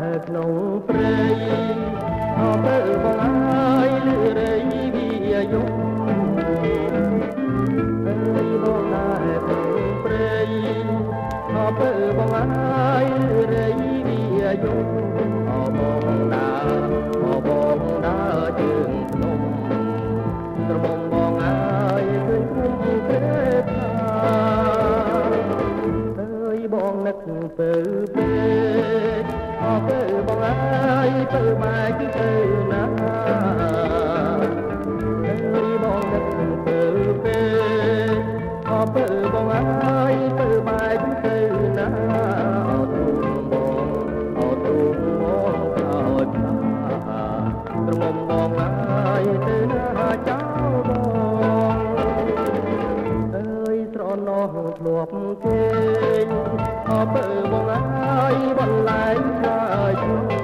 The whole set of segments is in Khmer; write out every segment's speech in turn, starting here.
ក្នុងព្រៃអើបើបងហើយលឺរៃវាយំអើយបងដែរក្នុងព្រៃអើបើបងហើយលឺរៃវាយំអើបងដើរជើងភ្នំត្រមុំបងហើយឃើញគុំព្រែថាអើយបងនឹកទៅពេលអើបើបងហើយទៅបែកទៅណាអើយបងនឹកទៅពេលអើបើបងហើយទៅបែកទៅណាអត់ទូបងអត់ទូបងអត់ត្រមុំបងហើយទៅណាចោលបងអើយស្រណោះធ្លាប់ទេអើបើបងហើយបន្លែងខ្លាច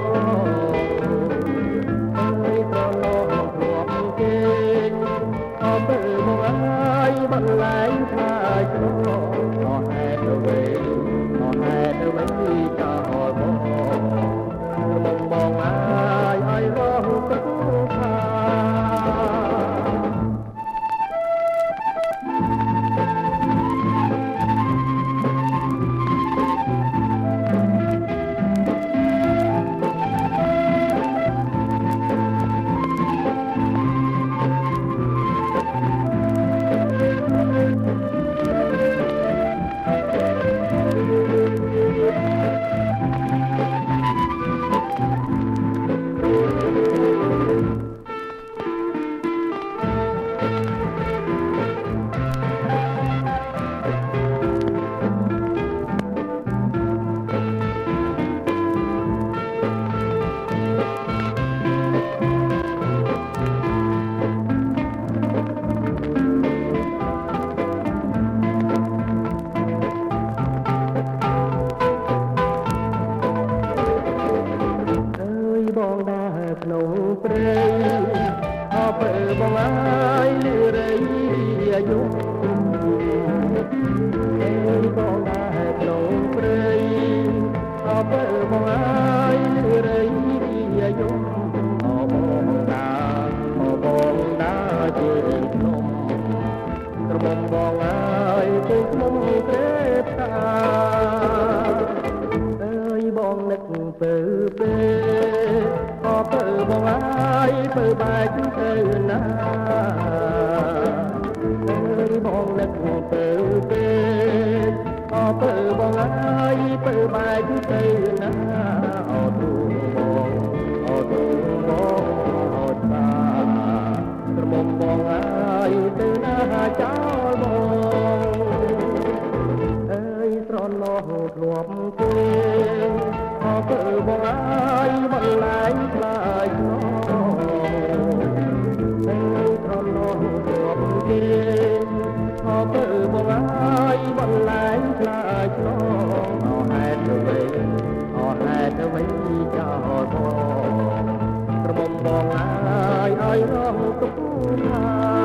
អើយស្រណោះធ្លាប់ទេអើបើបងហើយបន្លែងខ្លាចអស់ហេតុអ្វីចោលបងមុំបងហើយរស់ទឹកថាបងដើរក្នុងព្រៃអើបើបងហើយលឺរៃវាយំអើយបងដើរក្នុងព្រៃអើបើបងហើយលឺរៃវាយំអើបងដើរជើងភ្នំត្រមុំបងហើយជើងភ្នំព្រែតាអើយបងនឹកទៅពេលអើបើបងហើយបើបែកទៅណាអើយបងនឹកទៅពេលអើបើបងហើយបើបែកទៅណាអត់ទូបងអត់តាត្រមុំបងហើយទៅណាចោលបងអើយស្រណោះធ្លាប់ទេអើបើបងហើយបន្លែងខ្លាចអើយស្រណោះធ្លាប់ទេអើបើបងហើយបន្លែងខ្លាចអស់ហេតុអ្វីចោលបងត្រមុំបងហើយរងទុកថា